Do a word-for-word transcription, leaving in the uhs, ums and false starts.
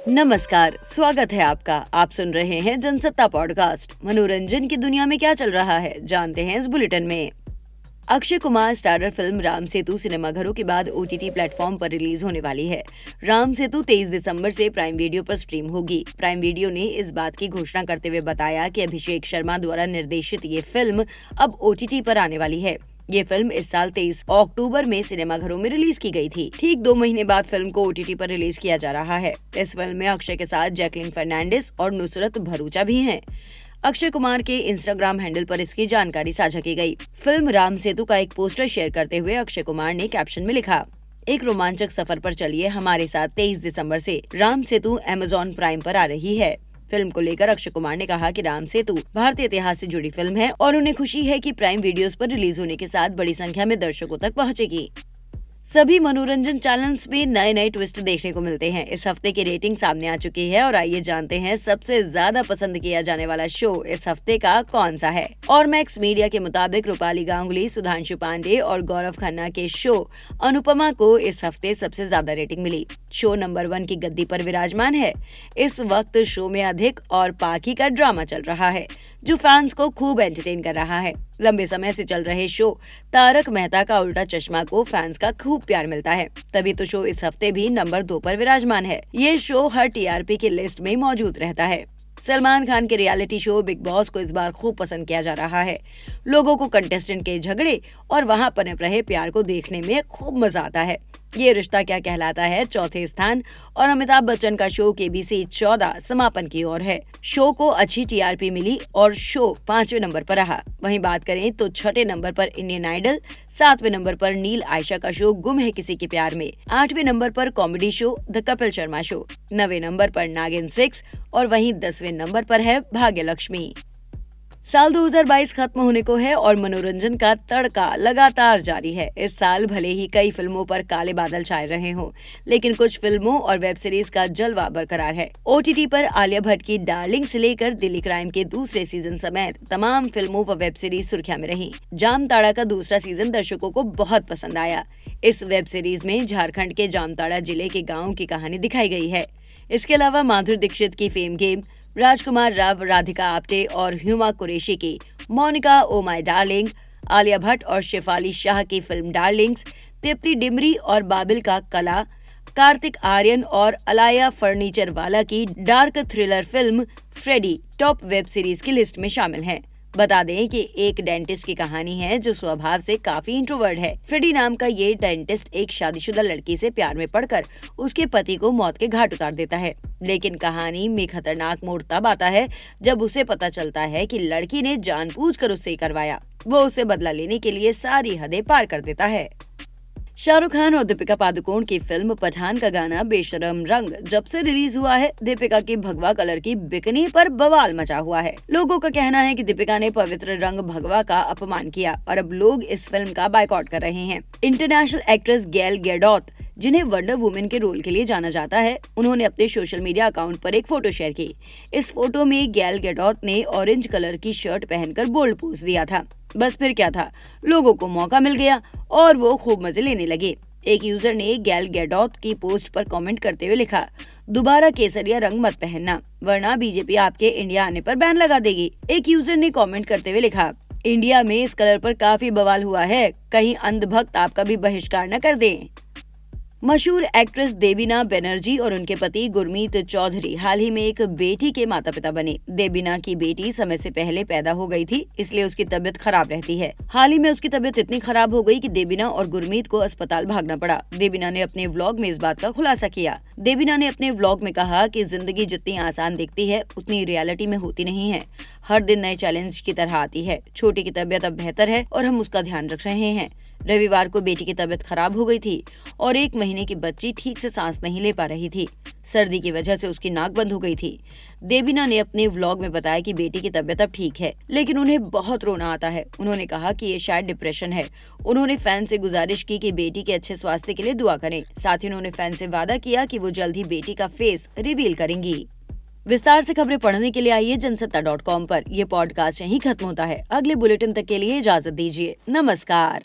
नमस्कार, स्वागत है आपका। आप सुन रहे हैं जनसत्ता पॉडकास्ट। मनोरंजन की दुनिया में क्या चल रहा है, जानते हैं इस बुलेटिन में। अक्षय कुमार स्टारर फिल्म राम सेतु सिनेमाघरों के बाद ओटीटी प्लेटफॉर्म पर रिलीज होने वाली है। राम सेतु तेईस दिसंबर से प्राइम वीडियो पर स्ट्रीम होगी। प्राइम वीडियो ने इस बात की घोषणा करते हुए बताया कि अभिषेक शर्मा द्वारा निर्देशित ये फिल्म अब ओटीटी पर आने वाली है। ये फिल्म इस साल तेईस अक्टूबर में सिनेमाघरों में रिलीज की गई थी। ठीक दो महीने बाद फिल्म को ओटीटी पर रिलीज किया जा रहा है। इस फिल्म में अक्षय के साथ जैकलीन फर्नांडिस और नुसरत भरूचा भी हैं। अक्षय कुमार के इंस्टाग्राम हैंडल पर इसकी जानकारी साझा की गई। फिल्म राम सेतु का एक पोस्टर शेयर करते हुए अक्षय कुमार ने कैप्शन में लिखा, एक रोमांचक सफर पर चलिए हमारे साथ तेईस दिसंबर से। राम सेतु अमेज़न प्राइम पर आ रही है। फिल्म को लेकर अक्षय कुमार ने कहा कि राम सेतु भारतीय इतिहास से जुड़ी फिल्म है और उन्हें खुशी है कि प्राइम वीडियोस पर रिलीज होने के साथ बड़ी संख्या में दर्शकों तक पहुंचेगी। सभी मनोरंजन चैनल्स में नए नए ट्विस्ट देखने को मिलते हैं। इस हफ्ते की रेटिंग सामने आ चुकी है और आइए जानते हैं सबसे ज्यादा पसंद किया जाने वाला शो इस हफ्ते का कौन सा है। और मैक्स मीडिया के मुताबिक रूपाली गांगुली, सुधांशु पांडे और गौरव खन्ना के शो अनुपमा को इस हफ्ते सबसे ज्यादा रेटिंग मिली। शो नंबर वन की गद्दी पर विराजमान है। इस वक्त शो में अधिक और पाखी का ड्रामा चल रहा है जो फैंस को खूब एंटरटेन कर रहा है। लंबे समय से चल रहे शो तारक मेहता का उल्टा चश्मा को फैंस का खूब प्यार मिलता है, तभी तो शो इस हफ्ते भी नंबर दो पर विराजमान है। ये शो हर टीआरपी की लिस्ट में मौजूद रहता है। सलमान खान के रियलिटी शो बिग बॉस को इस बार खूब पसंद किया जा रहा है। लोगों को कंटेस्टेंट के झगड़े और वहां पनप रहे प्यार को देखने में खूब मजा आता है। ये रिश्ता क्या कहलाता है चौथे स्थान और अमिताभ बच्चन का शो केबीसी चौदह समापन की ओर है। शो को अच्छी टीआरपी मिली और शो पांचवें नंबर पर रहा। वहीं बात करें तो छठे नंबर पर इंडियन आइडल, सातवें नंबर पर नील आयशा का शो गुम है किसी के प्यार में, आठवें नंबर पर comedy show the Kapil Sharma show, नवे नंबर पर नागिन सिक्स और वहीं दसवें नंबर पर है भाग्य लक्ष्मी। साल दो हज़ार बाईस खत्म होने को है और मनोरंजन का तड़का लगातार जारी है। इस साल भले ही कई फिल्मों पर काले बादल छाए रहे हों, लेकिन कुछ फिल्मों और वेब सीरीज का जलवा बरकरार है। ओटीटी पर आलिया भट्ट की डार्लिंग से लेकर दिल्ली क्राइम के दूसरे सीजन समेत तमाम फिल्मों व वेब सीरीज सुर्खियां में रही। जामताड़ा का दूसरा सीजन दर्शकों को बहुत पसंद आया। इस वेब सीरीज में झारखंड के जामताड़ा जिले के गाँव की कहानी दिखाई गई है। इसके अलावा माधुरी दीक्षित की फेम गेम, राजकुमार राव, राधिका आप्टे और हुमा कुरैशी की Monica o my darling, Alia Bhatt और शेफाली शाह की फिल्म डार्लिंग्स, तृप्ति डिमरी और बाबिल का कला, कार्तिक आर्यन और अलाया फर्नीचर वाला की dark thriller film Freddy top web series की लिस्ट में शामिल हैं। बता दें कि एक डेंटिस्ट की कहानी है जो स्वभाव से काफी इंट्रोवर्ट है। फ्रेडी नाम का ये डेंटिस्ट एक शादीशुदा लड़की से प्यार में पड़कर उसके पति को मौत के घाट उतार देता है, लेकिन कहानी में खतरनाक मोड़ तब आता है जब उसे पता चलता है कि लड़की ने जानबूझकर उससे करवाया। वो उसे बदला लेने के लिए सारी हदें पार कर देता है। शाहरुख खान और दीपिका पादुकोण की फिल्म पठान का गाना बेशरम रंग जब से रिलीज हुआ है, दीपिका की भगवा कलर की बिकनी पर बवाल मचा हुआ है। लोगों का कहना है कि दीपिका ने पवित्र रंग भगवा का अपमान किया और अब लोग इस फिल्म का बायकॉट कर रहे हैं। इंटरनेशनल एक्ट्रेस गैल गैडोट, जिन्हें वंडर वुमेन के रोल के लिए जाना जाता है, उन्होंने अपने सोशल मीडिया अकाउंट पर एक फोटो शेयर की। इस फोटो में गैल गैडोट ने ऑरेंज कलर की शर्ट पहनकर बोल्ड पोज दिया था। बस फिर क्या था, लोगों को मौका मिल गया और वो खूब मजे लेने लगे। एक यूजर ने गैल गैडोट की पोस्ट पर कमेंट करते हुए लिखा, दोबारा केसरिया रंग मत पहनना वरना बीजेपी आपके इंडिया आने पर बैन लगा देगी। एक यूजर ने कमेंट करते हुए लिखा, इंडिया में इस कलर पर काफी बवाल हुआ है, कहीं अंधभक्त आपका भी बहिष्कार न कर दें। मशहूर एक्ट्रेस देबीना बनर्जी और उनके पति गुरमीत चौधरी हाल ही में एक बेटी के माता पिता बने। देबीना की बेटी समय से पहले पैदा हो गई थी, इसलिए उसकी तबीयत खराब रहती है। हाल ही में उसकी तबीयत इतनी खराब हो गई कि देबीना और गुरमीत को अस्पताल भागना पड़ा। देबीना ने अपने व्लॉग में इस बात का खुलासा किया। देबीना ने अपने व्लॉग में कहा कि जिंदगी जितनी आसान दिखती है उतनी रियलिटी में होती नहीं है। हर दिन नए चैलेंज की तरह आती है। छोटी की तबीयत अब बेहतर है और हम उसका ध्यान रख रहे हैं। रविवार को बेटी की तबीयत खराब हो गई थी और एक महीने की बच्ची ठीक से सांस नहीं ले पा रही थी। सर्दी की वजह से उसकी नाक बंद हो गई थी। देबीना ने अपने व्लॉग में बताया कि बेटी की तबीयत अब ठीक है, लेकिन उन्हें बहुत रोना आता है। उन्होंने कहा कि ये शायद डिप्रेशन है। उन्होंने फैन से गुजारिश की कि बेटी के अच्छे स्वास्थ्य के लिए दुआ करें। साथ ही उन्होंने फैन से वादा किया कि वो जल्द ही बेटी का फेस रिवील करेंगी। विस्तार से खबरें पढ़ने के लिए आइए जनसत्ता डॉट कॉम पर। यह पॉडकास्ट यहीं खत्म होता है। अगले बुलेटिन तक के लिए इजाजत दीजिए। नमस्कार।